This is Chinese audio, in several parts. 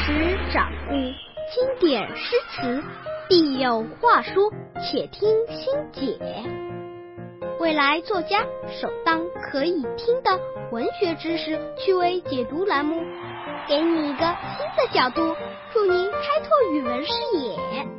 识掌故，经典诗词，必有话说，且听心解。未来作家首当可以听的文学知识趣味解读栏目，给你一个新的角度，助你开拓语文视野。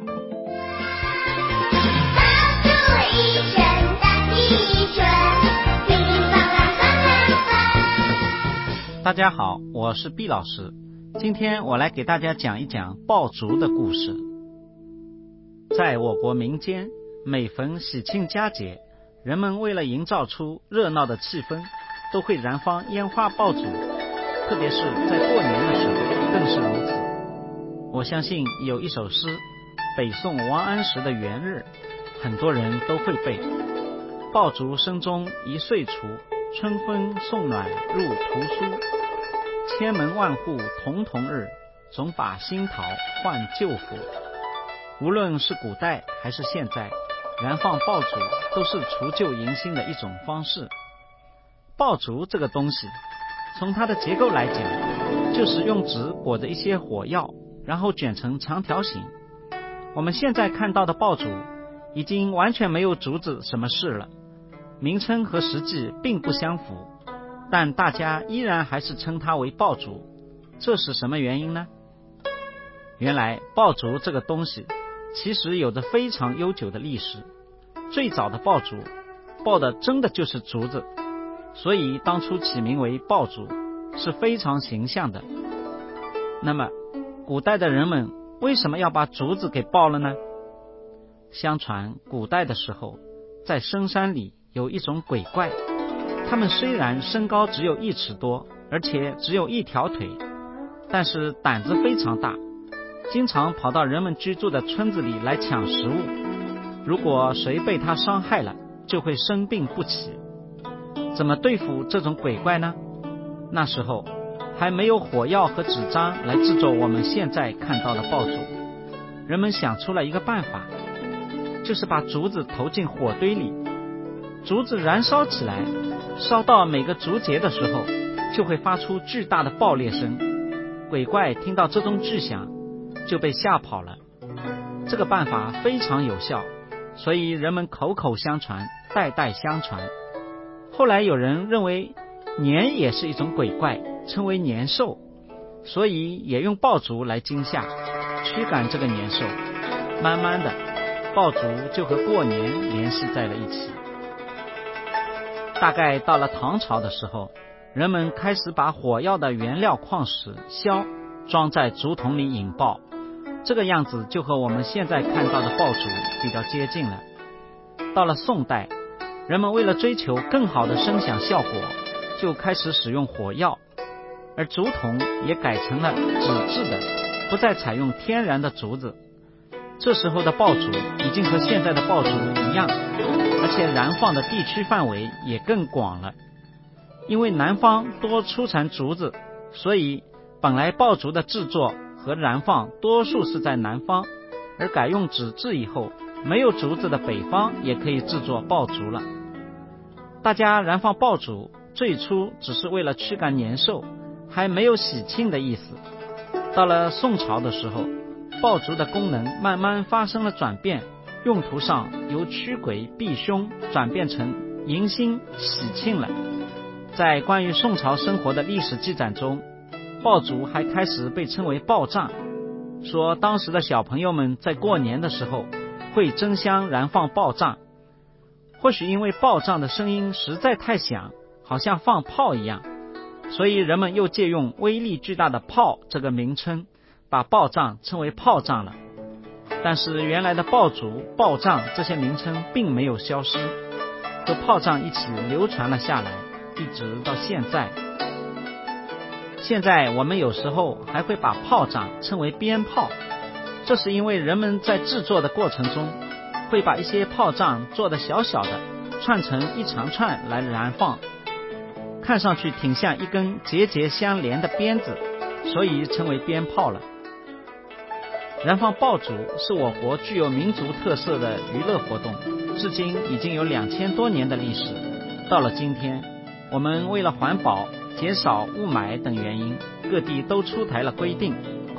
大家好，我是毕老师。今天我来给大家讲一讲爆竹的故事。在我国民间，每逢喜庆佳节，人们为了营造出热闹的气氛，都会燃放烟花爆竹，特别是在过年的时候更是如此。我相信有一首诗，北宋王安石的《元日》，很多人都会背。爆竹声中一岁除，春风送暖入屠苏。千门万户曈曈日，总把新桃换旧符。无论是古代还是现在，燃放爆竹都是除旧迎新的一种方式。爆竹这个东西，从它的结构来讲，就是用纸裹着一些火药，然后卷成长条形。我们现在看到的爆竹已经完全没有竹子什么事了，名称和实际并不相符，但大家依然还是称它为爆竹，这是什么原因呢？原来爆竹这个东西其实有着非常悠久的历史，最早的爆竹爆的真的就是竹子，所以当初起名为爆竹是非常形象的。那么古代的人们为什么要把竹子给爆了呢？相传古代的时候，在深山里有一种鬼怪，他们虽然身高只有1尺多，而且只有一条腿，但是胆子非常大，经常跑到人们居住的村子里来抢食物。如果谁被他伤害了，就会生病不起。怎么对付这种鬼怪呢？那时候还没有火药和纸张来制作我们现在看到的爆竹，人们想出了一个办法，就是把竹子投进火堆里，竹子燃烧起来，烧到每个竹节的时候，就会发出巨大的爆裂声。鬼怪听到这种巨响，就被吓跑了。这个办法非常有效，所以人们口口相传，代代相传。后来有人认为年也是一种鬼怪，称为年兽，所以也用爆竹来惊吓，驱赶这个年兽。慢慢的，爆竹就和过年联系在了一起。大概到了唐朝的时候，人们开始把火药的原料矿石硝装在竹筒里引爆，这个样子就和我们现在看到的爆竹比较接近了。到了宋代，人们为了追求更好的声响效果，就开始使用火药，而竹筒也改成了纸质的，不再采用天然的竹子。这时候的爆竹已经和现在的爆竹一样，而且燃放的地区范围也更广了。因为南方多出产竹子，所以本来爆竹的制作和燃放多数是在南方，而改用纸质以后，没有竹子的北方也可以制作爆竹了。大家燃放爆竹最初只是为了驱赶年兽，还没有喜庆的意思。到了宋朝的时候，爆竹的功能慢慢发生了转变，用途上由驱鬼避凶转变成迎新喜庆了。在关于宋朝生活的历史记载中，爆竹还开始被称为爆仗，说当时的小朋友们在过年的时候会争相燃放爆仗。或许因为爆仗的声音实在太响，好像放炮一样，所以人们又借用威力巨大的炮这个名称，把爆仗称为炮仗了。但是原来的爆竹、爆仗这些名称并没有消失，和炮仗一起流传了下来，一直到现在。现在我们有时候还会把炮仗称为鞭炮，这是因为人们在制作的过程中会把一些炮仗做得小小的，串成一长串来燃放，看上去挺像一根节节相连的鞭子，所以称为鞭炮了。燃放爆竹是我国具有民族特色的娱乐活动，至今已经有2000多年的历史。到了今天，我们为了环保、减少雾霾等原因，各地都出台了规定，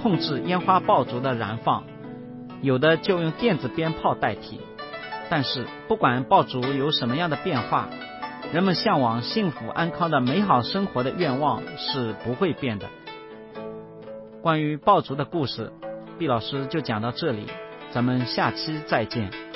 控制烟花爆竹的燃放，有的就用电子鞭炮代替。但是不管爆竹有什么样的变化，人们向往幸福安康的美好生活的愿望是不会变的。关于爆竹的故事，毕老师就讲到这里，咱们下期再见。